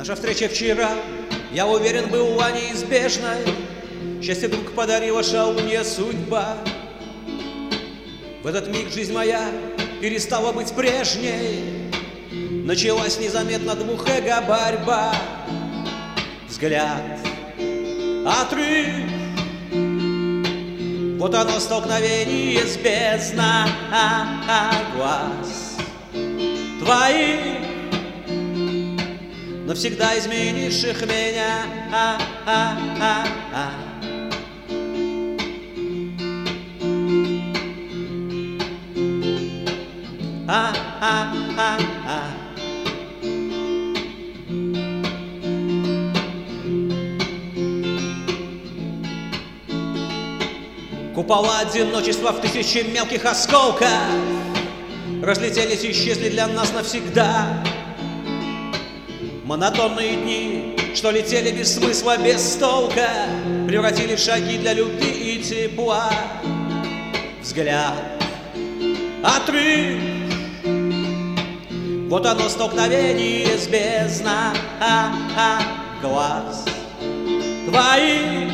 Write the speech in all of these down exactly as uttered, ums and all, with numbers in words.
Наша встреча вчера, я уверен, была неизбежной. Счастье вдруг подарила шалунья судьба. В этот миг жизнь моя перестала быть прежней. Началась незаметно двух эго борьба. Взгляд, отрыв, вот оно столкновение с бездной глаз твоих, навсегда изменивших меня. А, а, а, а. А, а, а, а. Купола одиночества в тысячи мелких осколков разлетелись и исчезли для нас навсегда. Монотонные дни, что летели без смысла, без толка, превратили в шаги для любви и тепла. Взгляд, отрыв, вот оно столкновение с бездной глаз твоих,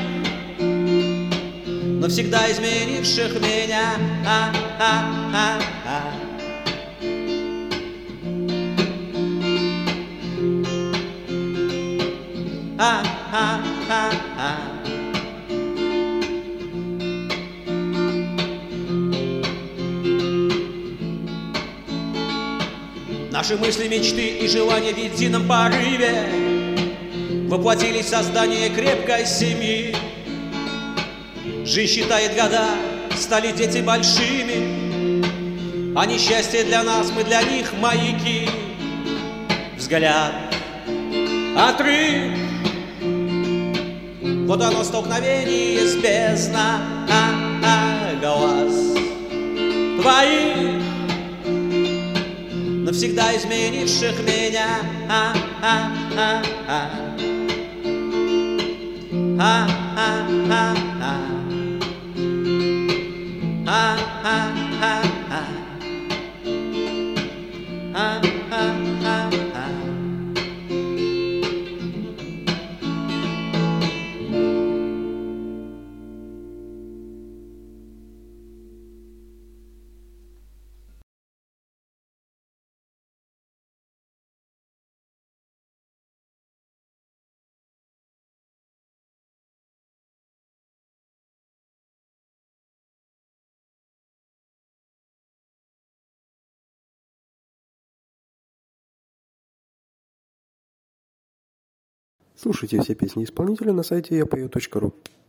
навсегда изменивших меня. А, а, а, а. А, а, а, а. Наши мысли, мечты и желания в едином порыве воплотились в создание крепкой семьи. Жизнь считает года, стали дети большими, а несчастье для нас, мы для них маяки. Взгляд, отрыв, вот оно столкновение с бездной глаз твоих, навсегда изменивших меня. А, а, а, а. А, а, а, а. А, а, а, а. А, а, а, а. Слушайте все песни исполнителя на сайте я пою точка ру.